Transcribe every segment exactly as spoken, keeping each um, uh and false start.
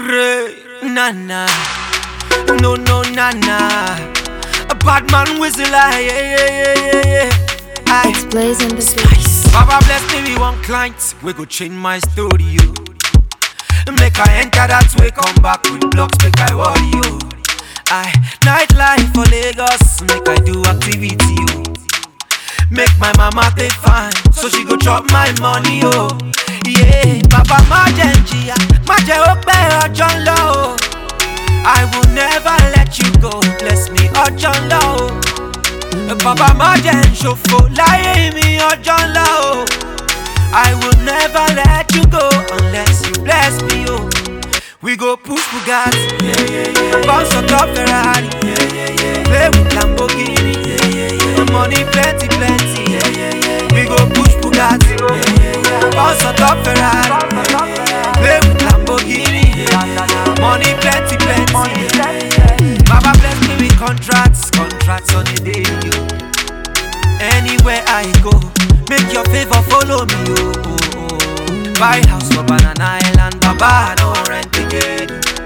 Re, na na, no no na na. A bad man whistle, ah, yeah yeah yeah yeah yeah. It's blazing the spice. Baba bless me with one client, we go change my story, yo. Make I enter that way, come back with blocks, make I worry, yo. I nightlife for Lagos, make I do activity, yo. Make my mama pay fine, so she go chop my money, yo. Yeah, Papa Majenji, Maje Ope Ojon Lo. I will never let you go, bless me Ojon Lo. Papa Majen Shofo, lie me Ojon Lo. I will never let you go unless you bless me, oh. We go push Bugatti, yeah, yeah, yeah. Bounce on top Ferrari, yeah, yeah, yeah. Play with Lamborghini, yeah, yeah, yeah. Money plenty, plenty, yeah, yeah, yeah. We go push Bugatti, yeah, yeah, yeah. Bounce on top Ferrari, play with Lamborghini, yeah, yeah. Money plenty, plenty, yeah, yeah. Baba bless me with contracts, contracts on the day, yo. Anywhere I go, make your favor follow me, oh, oh, oh. Buy house for Banana Island, Baba, no rent again.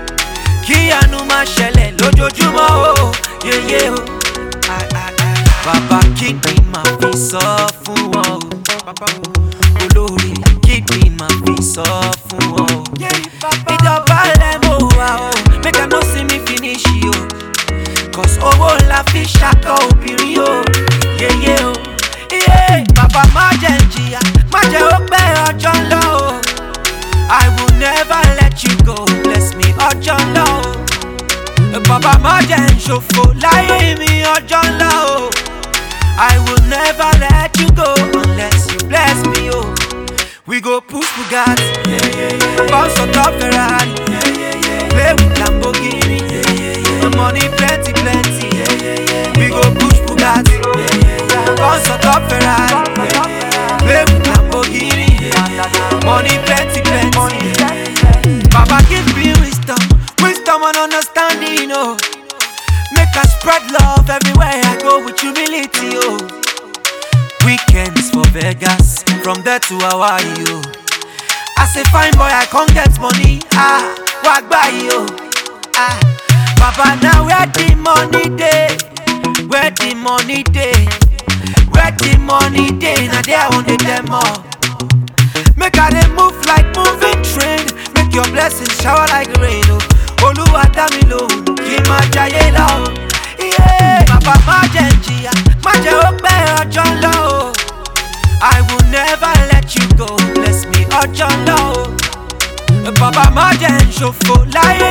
Kia Numa Shele, Lojojumo, oh, yeah, yeah, oh. I, I, I, Baba, keep me my face off, oh. Baba, Olori, keep me my face off, oh. It up all oh, make them not see me finish, yo. Cause oh, la fish shaka opirio, yeah, yeah, oh. Yeah, Papa Majenji, Maje Ope Ojon Lo. I will never let you go, bless me Ojon Lo. Papa Majen Shofo, lie me Ojon Lo. I will never let you go unless you bless me, oh. We go push Bugatti, yeah, yeah, yeah. Bounce on top Ferrari, yeah, yeah, yeah. Play with Lamborghini, yeah, yeah, yeah. Money plenty, plenty, yeah, yeah, yeah. We go push Bugatti, yeah, yeah, yeah. Bounce on top Ferrari, yeah, yeah. Play with Lamborghini, yeah, yeah. Money plenty, plenty, yeah, yeah. Baba give me wisdom, wisdom and understanding, oh. Make us spread love everywhere I go with humility, oh. Weekends for Vegas, from there to Hawaii, oh. As a fine boy, I can't get money, ah, walk by, oh. Ah, Papa, now where the money day? Where the money day? Where the money day? Now they want the demo. Make I they move like moving train. Make your blessings shower like rain, oh. Oluwa damilo, Kima Jayela, yeah. Papa Majenji, Maje Ope Ojon Lo. I will never let you go, bless me Ojon Lo. Papa Majen Shofo, lie